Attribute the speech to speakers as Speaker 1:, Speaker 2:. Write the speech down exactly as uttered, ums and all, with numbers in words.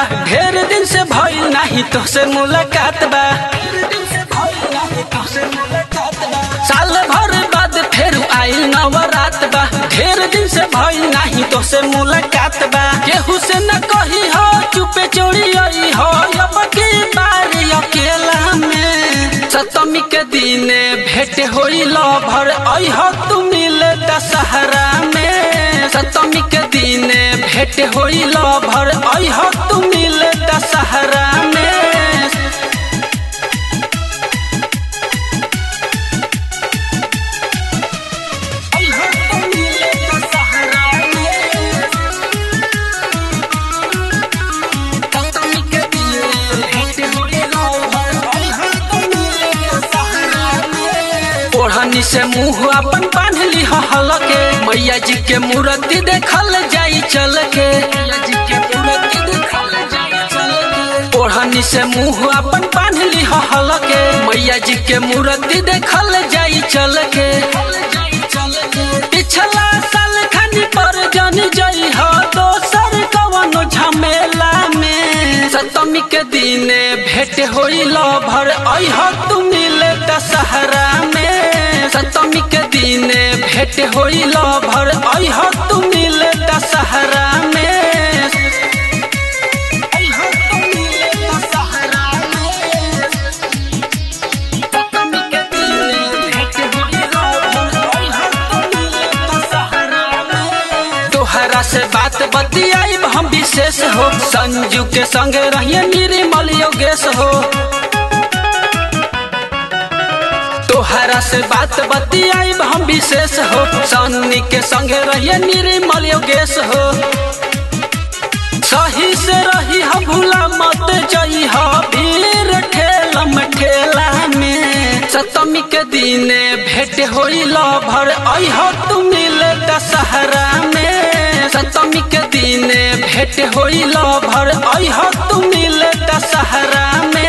Speaker 1: ढेर दिन से भइल नाही तोसे मुलाकात बा। साल भर बाद फेर आइल नवरात बा, ढेर दिन से भइल नाही तोसे मुलाकात बा। केहू से न कही हो चुपे चोरी आई हो, अब की बारी अकेला में। सप्तमी के दिने भेंट होई लभर आई हो तू मिले दशहरा में। सप्तमी के दिने भेंट होई लभर आई हो तू मिले दशहरा में। ओढ़नी से मुँह अपन बांध ली हलके, मैया जी के मूर्ति देखल जाई चल के। ओढ़नी से मुँह अपन बांध ली हलके, मैया जी के मूर्ति देखल जाई चल के। पिछला साल खनी पर जन जई हो दोसर कवनो झमेला में। सप्तमी के दिने भेंट होई लभर आई हो तू मिले दशहरा में। सप्तमी के दिने भेंट होई लभर आई हो तू मिले दशहरा में। तोहरा से बात बतियाई हम विशेष हो, संजू के संगे रहिए निर्मल योगेश हो। तोहरा से बात बतियाई हम विशेष हो, सन्नी के संगे रहिए निर्मल योगेश हो। सही से रही हो भूला मत जई हो भीड़ ठेलम ठेला में। सप्तमी के दिने भेंट होई लभर आई हो तू मिले दशहरा में। सप्तमी के दिने भेंट होई लभर आई हो तू मिले दशहरा में।